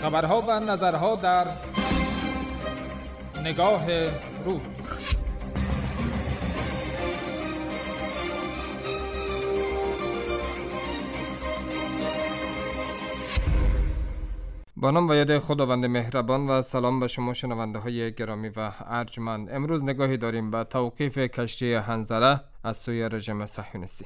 خبرها و نظرها در نگاه روز. با نام و یاد خداوند مهربان و سلام به شما شنونده های گرامی و ارجمند. امروز نگاهی داریم به توقیف کشتی حنظله از سوی رژیم صهیونیستی.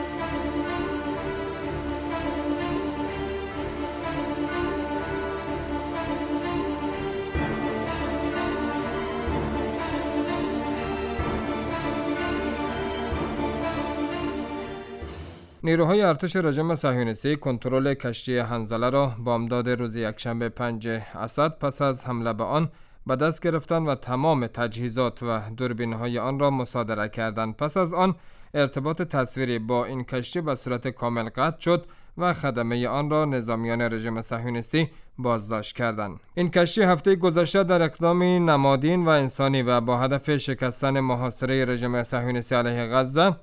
نیروهای ارتش رژیم صهیونیستی کنترل کشتی حنظله را بامداد روز یکشنبه 5 اسد پس از حمله به آن به دست گرفتند و تمام تجهیزات و دوربین‌های آن را مصادره کردند. پس از آن ارتباط تصویری با این کشتی به صورت کامل قطع شد و خدمه آن را نظامیان رژیم صهیونیستی بازداشت کردند. این کشتی هفته گذشته در اقدامی نمادین و انسانی و با هدف شکستن محاصره رژیم صهیونیستی علیه غزه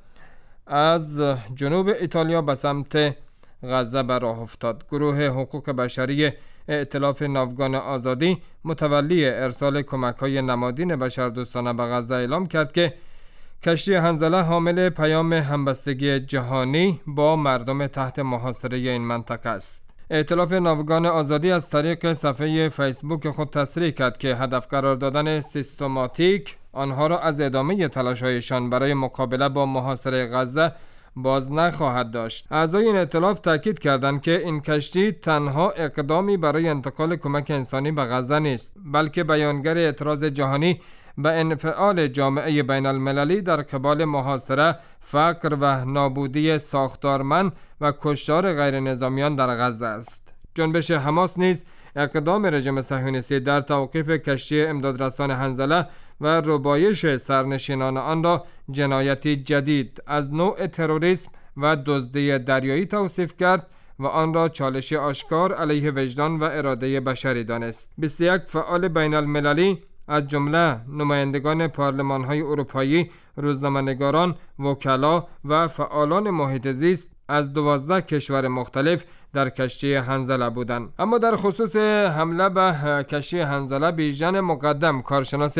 از جنوب ایتالیا به سمت غزه به راه افتاد. گروه حقوق بشری ائتلاف ناوگان آزادی متولی ارسال کمک‌های نمادین بشردوستانه به غزه اعلام کرد که کشتی حنظله حامل پیام همبستگی جهانی با مردم تحت محاصره این منطقه است. ائتلاف ناوگان آزادی از طریق صفحه فیسبوک خود تصریح کرد که هدف قرار دادن سیستماتیک آنها را از ادامه تلاش‌هایشان برای مقابله با محاصره غزه باز نخواهد داشت. اعضای این ائتلاف تاکید کردند که این کشتی تنها اقدامی برای انتقال کمک انسانی به غزه نیست، بلکه بیانگر اعتراض جهانی به انفعال جامعه بین المللی در قبال محاصره، فقر و نابودی ساختارمند و کشتار غیر نظامیان در غزه است. جنبش حماس نیز اقدام رژیم صهیونیستی در توقیف کشتی امدادرسان حنظله و ربایش سرنشینان آن را جنایتی جدید از نوع تروریسم و دزدی دریایی توصیف کرد و آن را چالشی آشکار علیه وجدان و اراده بشری دانست. 21 فعال بین المللی از جمله نمایندگان پارلمان‌های اروپایی، روزنامه‌نگاران، وکلا و فعالان محیط زیست از 12 کشور مختلف در کشتی حنظله بودند. اما در خصوص حمله به کشتی حنظله بیژن مقدم، کارشناس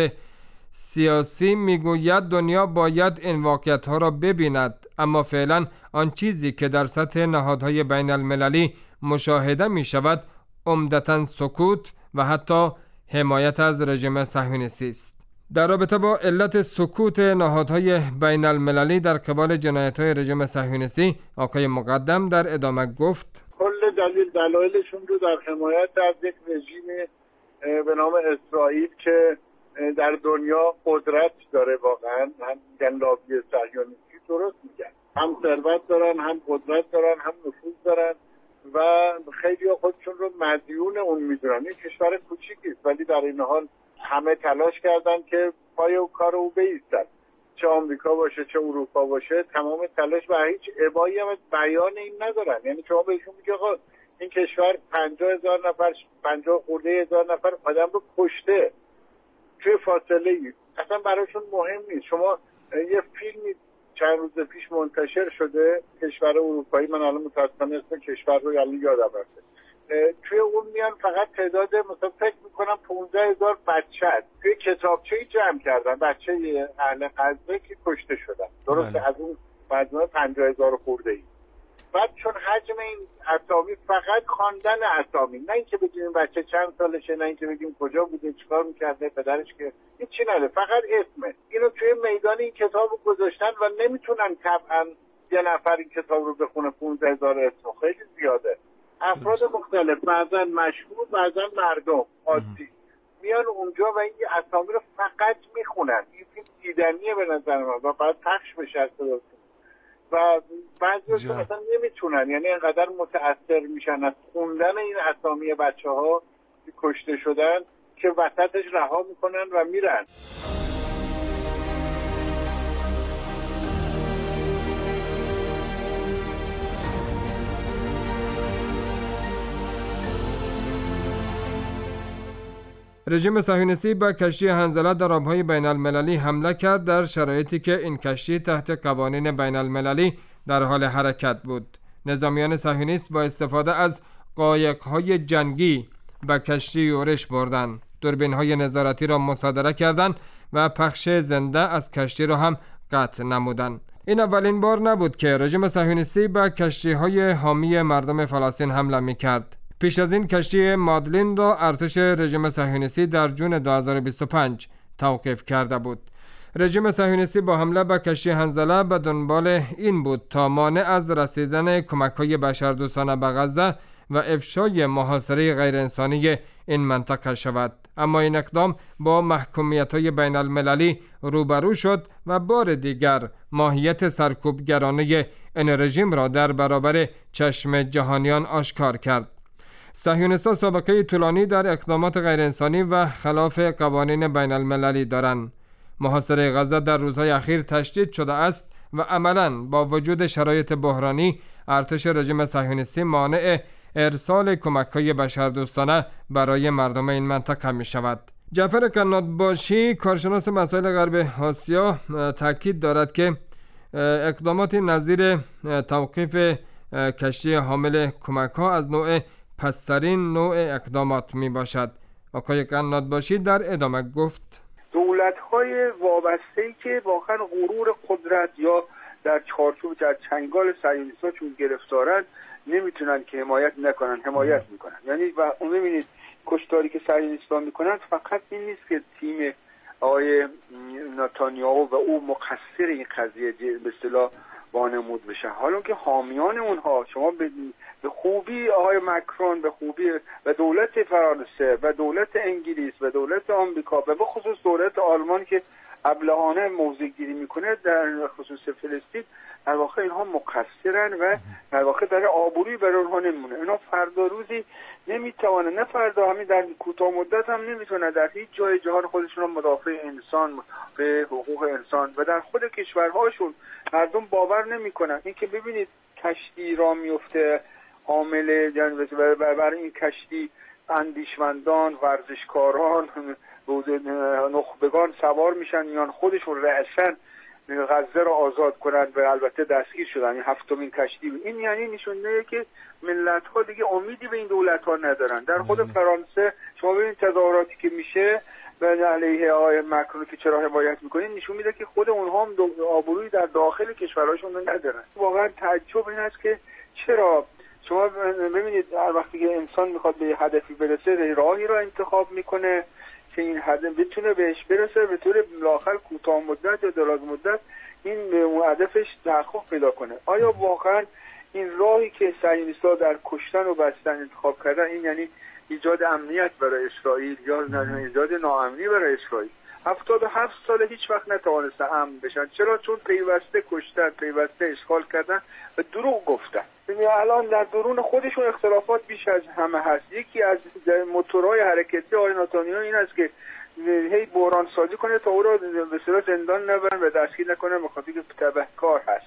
سیاسی، میگوید دنیا باید این واقعیت‌ها را ببیند، اما فعلا آن چیزی که در سطح نهادهای بین المللی مشاهده می شود عمدتاً سکوت و حتی حمایت از رژیم صهیونیستی است. در رابطه با علت سکوت نهادهای بین المللی در قبال جنایت‌های رژیم صهیونیستی، آقای مقدم در ادامه گفت: کل دلایلشون رو در حمایت از یک رژیم به نام اسرائیل که در دنیا قدرت داره، واقعا هم میگن لابی صهیونیستی، درست میگن، هم ثروت دارن، هم قدرت دارن، هم نفوذ دارن و خیلی خودشون رو مدیون اون میدونن. این کشور کوچیکی است ولی در این حال همه تلاش کردن که پای او کار او بایستن، چه آمریکا باشه چه اروپا باشه، تمام تلاش و هیچ ابایی هم از بیان این ندارن. یعنی شما بهشون میگه آقا این کشور 50,000 نفر 50 خورده هزار نفر آدم رو کشته توی فاصله ای، اصلا براشون مهم نیست. شما یه فیلمی چند روز پیش منتشر شده، کشور اروپایی، من الان متاسفانه اسم کشور رو یادم رفته، توی اون میان فقط تعداد مثلا فکر میکنم 15,000 بچه توی کتابچه‌ای جمع کردن، بچه اهل غزه که کشته شدن، درسته؟ از اون مجموعه 50,000 خورده ای. بعد چون حجم این اسامی فقط خواندن اسامی، نه اینکه بگیم این بچه چند سالشه، نه اینکه بگیم کجا بوده، چیکار میکرده، پدرش که هیچی نداره، فقط اسمه. اینو توی میدان این کتاب رو گذاشتن و نمیتونن طبعا یه نفر این کتاب رو بخونه، 15,000 اسم خیلی زیاده. افراد مختلف، بعضا مشهور، بعضا مردم عادی میان اونجا و این اسامی رو فقط میخونن. این فیلم دیدنیه به نظر من و باید پخش بشه و بعضی‌هاشون اصلا نمیتونن، یعنی اینقدر متأثر میشن از خوندن این اسامی بچه‌ها که کشته شدن که وسطش رها میکنن و میرن. رژیم صهیونیستی به کشتی حنظله در آبهای بین المللی حمله کرد در شرایطی که این کشتی تحت قوانین بین المللی در حال حرکت بود. نظامیان صهیونیست با استفاده از قایق‌های جنگی به کشتی یورش بردند. دوربین‌های نظارتی را مصادره کردند و پخش زنده از کشتی را هم قطع نمودند. این اولین بار نبود که رژیم صهیونیستی به کشتی‌های حامی مردم فلسطین حمله می‌کرد. پیش از این کشتی مادلین را ارتش رژیم صهیونیستی در جون 2025 توقیف کرده بود. رژیم صهیونیستی با حمله به کشتی حنظله به دنبال این بود تا مانع از رسیدن کمک‌های بشردوستانه به غزه و افشای محاصره غیرانسانی این منطقه شود. اما این اقدام با محکومیت‌های بین المللی روبرو شد و بار دیگر ماهیت سرکوبگرانه این رژیم را در برابر چشم جهانیان آشکار کرد. صهیونیست‌ها سابقه طولانی در اقدامات غیرانسانی و خلاف قوانین بین المللی دارند. محاصره غزه در روزهای اخیر تشدید شده است و عملاً با وجود شرایط بحرانی ارتش رژیم صهیونیستی مانع ارسال کمک‌های بشردوستانه برای مردم این منطقه می شود. جعفر قنات‌باشی، کارشناس مسائل غرب آسیا، تاکید دارد که اقدامات نظیر توقیف کشتی حامل کمک‌ها از نوع پسترین نوع اقدامات می باشد. آقای قنات‌باشی در ادامه گفت: دولت‌های وابسته‌ای که واقعا غرور قدرت یا در چارچوب در چنگال صهیونیست‌ها چون گرفتارند نمیتونن که حمایت نکنن، حمایت میکنن. یعنی و اون ببینید کشتاری که صهیونیست‌ها میکنن فقط این نیست که تیم آقای نتانیاهو و او مقصر این قضیه به اصطلاح وانمود بشه، حالا که حامیان اونها شما به خوبی آقای مکرون، به خوبی و دولت فرانسه و دولت انگلیس و دولت آمریکا و به خصوص دولت آلمان که ابلهانه موضع گیری میکنه در خصوص فلسطین، در واقع اینها مقصرن و در واقع در آبرویی برای اونها نمیمونه. اینا فردا روزی نمیتوانه، نه فردا، همین در کوتاه مدت هم نمیتونه در هیچ جای جهان خودشون رو مدافع انسان، مدافع حقوق انسان و در خود کشورهاشون مردم باور نمیکنن. این که ببینید کشتی را میفته حامل برای این کشتی اندیشمندان، ورزشکاران، نخبگان سوار میشن، میان خودشون رأسن غزه را آزاد کنند و البته دستگیر شدن. این هفتمین کشتی. این یعنی نشونه که ملت ها دیگه امیدی به این دولت ها ندارن. در خود فرانسه شما ببینید تظاهراتی که میشه و علیه آقای مکرون که چرا حمایت میکنین نشون میده که خود اونها هم آبرویی در داخل کشورهاشون ندارن. واقعا تعجب این است که چرا شما ببینید هر وقتی که انسان میخواد به هدفی برسه راهی را انتخاب میکنه که این هدف بتونه بهش برسه به طور بالاخره کوتاه مدت یا دراز مدت این هدفش تحقق پیدا کنه. آیا واقعا این راهی که صهیونیست‌ها در کشتن و بستن انتخاب کردن این یعنی ایجاد امنیت برای اسرائیل یا ایجاد ناامنی برای اسرائیل؟ 77 سال هیچ وقت نتوانستن امن بشن. چرا؟ چون پیوسته کشتن، پیوسته اشغال کردن و دروغ گفتن. الان در درون خودشون اختلافات بیش از همه هست. یکی از موتورهای حرکتی آقای نتانیاهو این است که هی بحران سازی کنه تا او را به اصطلاح زندان نبرن و دستگیر نکنن، به خاطر که تبهکار هست.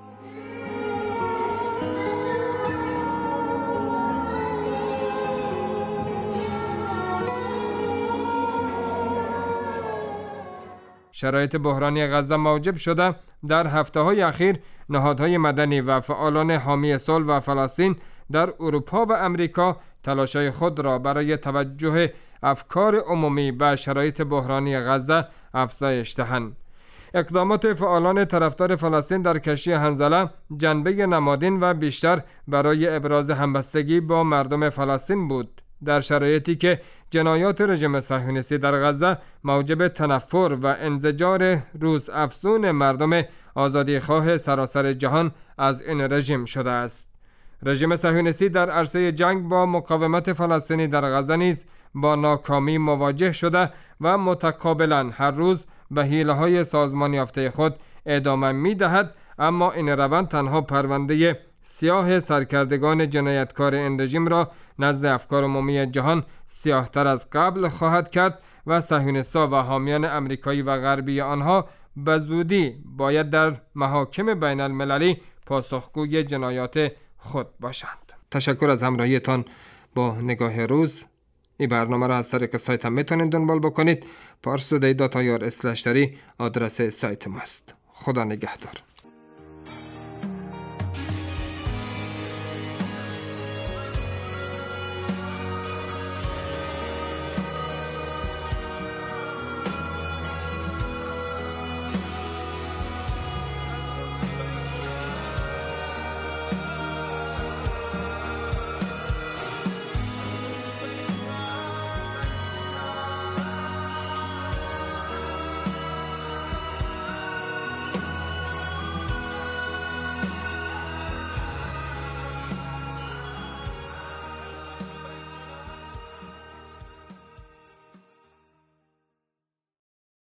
شرایط بحرانی غزه موجب شده در هفته‌های اخیر نهادهای مدنی و فعالان حامی صلح و فلسطین در اروپا و امریکا تلاش‌های خود را برای توجه افکار عمومی به شرایط بحرانی غزه افزایش دهند. اقدامات فعالان طرفدار فلسطین در کشتی حنظله جنبه نمادین و بیشتر برای ابراز همبستگی با مردم فلسطین بود، در شرایطی که جنایات رژیم صهیونیستی در غزه موجب تنفر و انزجار روز افزون مردم آزادیخواه سراسر جهان از این رژیم شده است. رژیم صهیونیستی در عرصه جنگ با مقاومت فلسطینی در غزه نیز با ناکامی مواجه شده و متقابلا هر روز به حیله‌های سازمان یافته خود ادامه می‌دهد، اما این روند تنها پرونده سیاه سرکردگان جنایتکار این رژیم را نزد افکار عمومی جهان سیاه‌تر از قبل خواهد کرد و صهیونیست‌ها و حامیان امریکایی و غربی آنها به زودی باید در محاکم بین المللی پاسخگوی جنایات خود باشند. تشکر از همراهیتان با نگاه روز. این برنامه را از طریق سایت هم میتونید دنبال بکنید. parstoday.ir/dari آدرس سایت ماست. خدا نگهدار.